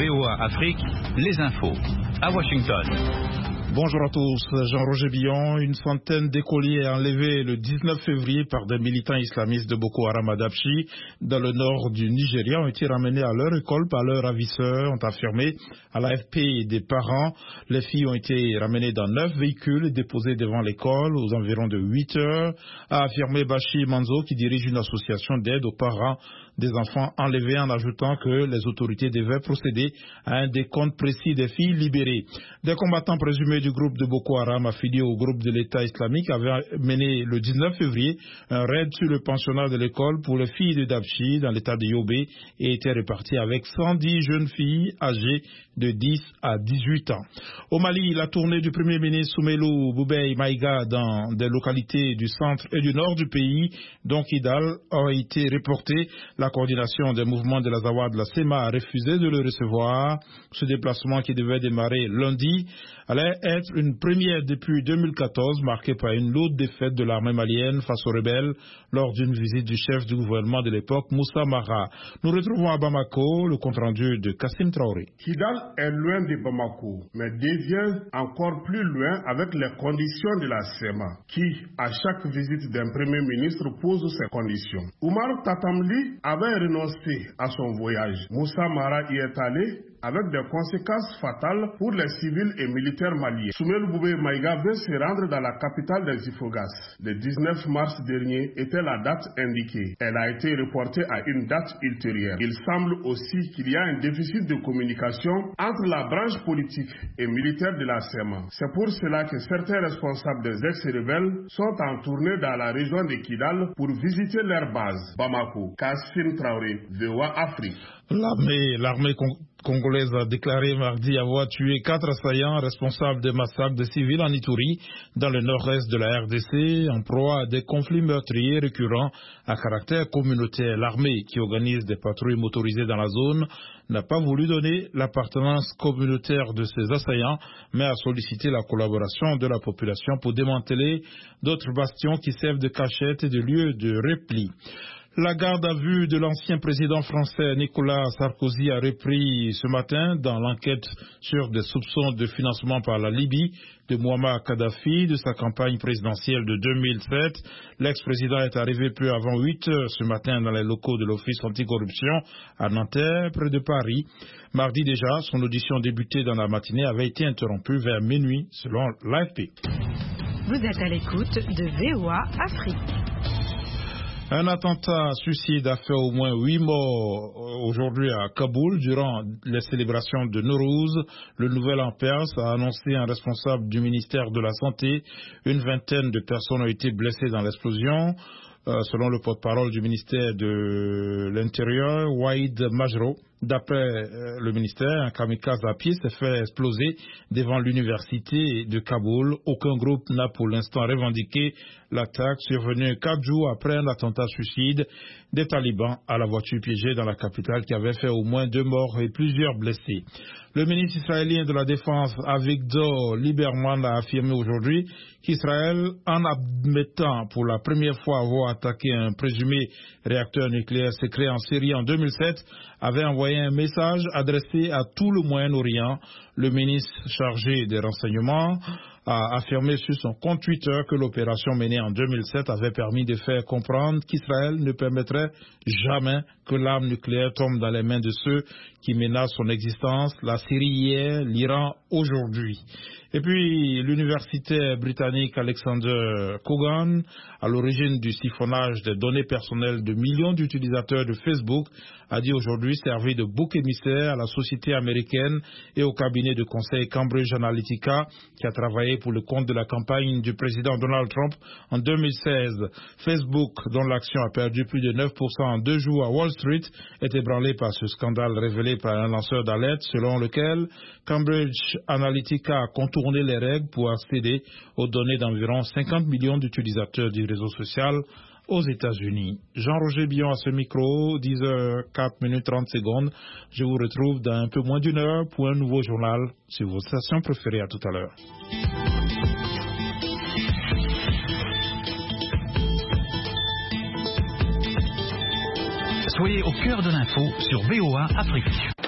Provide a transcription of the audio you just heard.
VOA Afrique, les infos. À Washington. Bonjour à tous, Jean-Roger Billon. Une centaine d'écoliers enlevés le 19 février par des militants islamistes de Boko Haram à Dapchi, dans le nord du Nigeria, ont été ramenés à leur école par leurs ravisseurs, ont affirmé à l'AFP des parents. Les filles ont été ramenées dans 9 véhicules et déposées devant l'école aux environs de 8 heures, a affirmé Bashi Manzo, qui dirige une association d'aide aux parents des enfants enlevés, en ajoutant que les autorités devaient procéder à un décompte précis des filles libérées. Des combattants présumés du groupe de Boko Haram affilié au groupe de l'État islamique avaient mené le 19 février un raid sur le pensionnat de l'école pour les filles de Dapchi dans l'état de Yobe et étaient répartis avec 110 jeunes filles âgées de 10 à 18 ans. Au Mali, la tournée du Premier ministre Soumelou Boubèye Maïga dans des localités du centre et du nord du pays, dont Kidal, a été reportée. La coordination des mouvements de la Zawad, la SEMA, a refusé de le recevoir. Ce déplacement, qui devait démarrer lundi, allait être une première depuis 2014, marquée par une lourde défaite de l'armée malienne face aux rebelles lors d'une visite du chef du gouvernement de l'époque, Moussa Mara. Nous retrouvons à Bamako le compte-rendu de Kassim Traoré. Kidal est loin de Bamako, mais devient encore plus loin avec les conditions de la SEMA, qui, à chaque visite d'un premier ministre, pose ces conditions. Oumar Tatamli avait renoncé à son voyage. Moussa Mara y est allé avec des conséquences fatales pour les civils et militaires maliens. Soumelou Boubèye Maïga veut se rendre dans la capitale des Ifogas. Le 19 mars dernier était la date indiquée. Elle a été reportée à une date ultérieure. Il semble aussi qu'il y a un déficit de communication entre la branche politique et militaire de la SEMA. C'est pour cela que certains responsables des ex-rebelles sont en tournée dans la région de Kidal pour visiter leur base. Bamako, Kassim Traoré, VOA Afrique. L'armée congolaise a déclaré mardi avoir tué 4 assaillants responsables des massacres de civils en Ituri, dans le nord-est de la RDC, en proie à des conflits meurtriers récurrents à caractère communautaire. L'armée, qui organise des patrouilles motorisées dans la zone, n'a pas voulu donner l'appartenance communautaire de ces assaillants, mais a sollicité la collaboration de la population pour démanteler d'autres bastions qui servent de cachette et de lieu de repli. La garde à vue de l'ancien président français Nicolas Sarkozy a repris ce matin dans l'enquête sur des soupçons de financement par la Libye de Mouammar Kadhafi de sa campagne présidentielle de 2007. L'ex-président est arrivé peu avant 8 heures ce matin dans les locaux de l'Office anticorruption à Nanterre, près de Paris. Mardi déjà, son audition débutée dans la matinée avait été interrompue vers minuit selon l'AFP. Vous êtes à l'écoute de VOA Afrique. Un attentat suicide a fait au moins 8 morts aujourd'hui à Kaboul durant les célébrations de Nowruz. Le Nouvel An perse a annoncé un responsable du ministère de la Santé. Une vingtaine de personnes ont été blessées dans l'explosion. Selon le porte-parole du ministère de l'Intérieur, Waïd Majro. D'après le ministère, un kamikaze à pied s'est fait exploser devant l'université de Kaboul. Aucun groupe n'a pour l'instant revendiqué l'attaque survenue 4 jours après un attentat suicide des talibans à la voiture piégée dans la capitale qui avait fait au moins 2 morts et plusieurs blessés. Le ministre israélien de la Défense, Avigdor Lieberman, a affirmé aujourd'hui qu'Israël, en admettant pour la première fois avoir attaqué un présumé réacteur nucléaire secret en Syrie en 2007, avait envoyé un message adressé à tout le Moyen-Orient. Le ministre chargé des renseignements a affirmé sur son compte Twitter que l'opération menée en 2007 avait permis de faire comprendre qu'Israël ne permettrait jamais que l'arme nucléaire tombe dans les mains de ceux qui menacent son existence, la Syrie hier, l'Iran aujourd'hui. Et puis, l'universitaire britannique Alexander Cogan, à l'origine du siphonnage des données personnelles de millions d'utilisateurs de Facebook, a dit aujourd'hui servir de bouc émissaire à la société américaine et au cabinet de conseil Cambridge Analytica, qui a travaillé pour le compte de la campagne du président Donald Trump en 2016. Facebook, dont l'action a perdu plus de 9% en 2 jours à Wall Street, est ébranlé par ce scandale révélé par un lanceur d'alerte selon lequel Cambridge Analytica a contourné les règles pour accéder aux données d'environ 50 millions d'utilisateurs du réseau social aux États-Unis. Jean-Roger Billon à ce micro, 10h04:30. Je vous retrouve dans un peu moins d'1 heure pour un nouveau journal sur vos stations préférées. À tout à l'heure. Soyez au cœur de l'info sur VOA Afrique.